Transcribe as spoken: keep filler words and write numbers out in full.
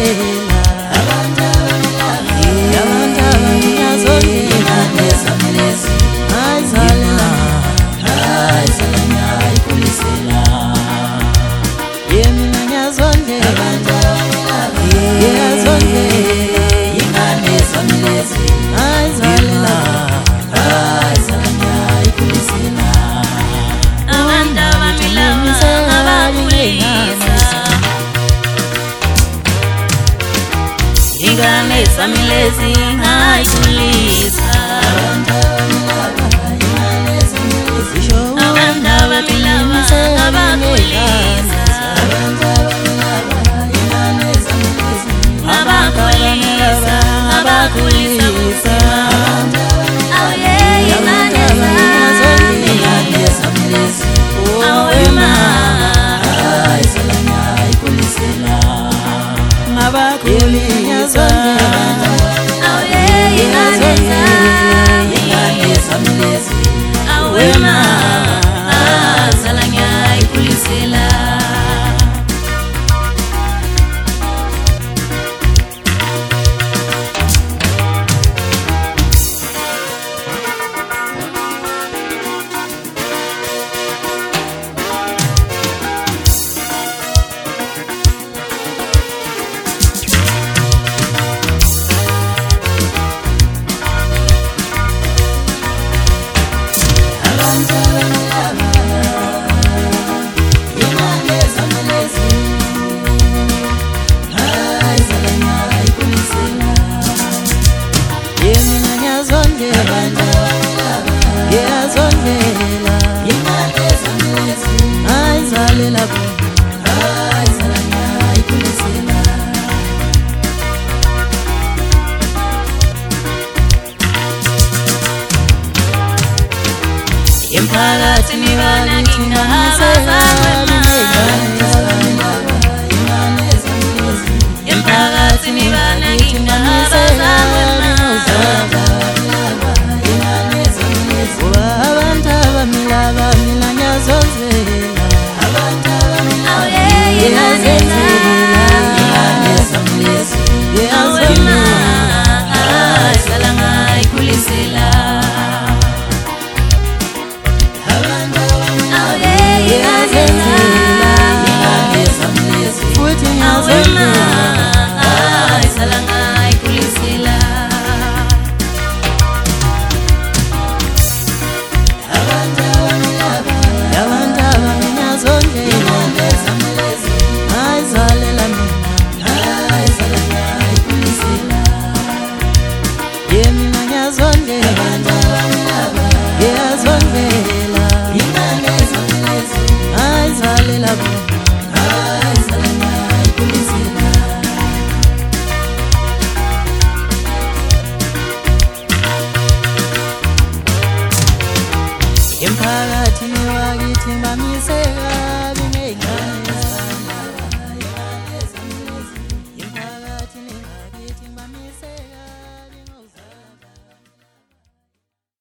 ngiyazondela abantu ngiyazondela nezamelezi ayizalela ayizalela ikulisela yena ngiyazondela abantu ngiyazondela ingane zamelezi ayizalela ayizalela ikulisela abantu abamilama abakulisa ingane zamelezi ayikulisa abantu abamilama abakulisa abakulisa abakulisa aye ingane zamelezi awema ayizalela ikulisela ngabakulisa aye ingane zamelezi awema azalanya ikulisela ngiyazondela ayizalela ayizalela ikulisela emphakathini banakinga abazalwana emphakathini banakinga abazalwana abantu abamilaba mina ngiyazondela abantu ngiyazondela awema ayizalela ikulisela futhi awema ngiyazondela ayizalela ikulisela abantu abangiyazondela ayizalela mina ayizalela ikulisela yena ngiyazondela ngiyazondela ayizalela ayizalela ikulisela emphakathini wakithi bamiseka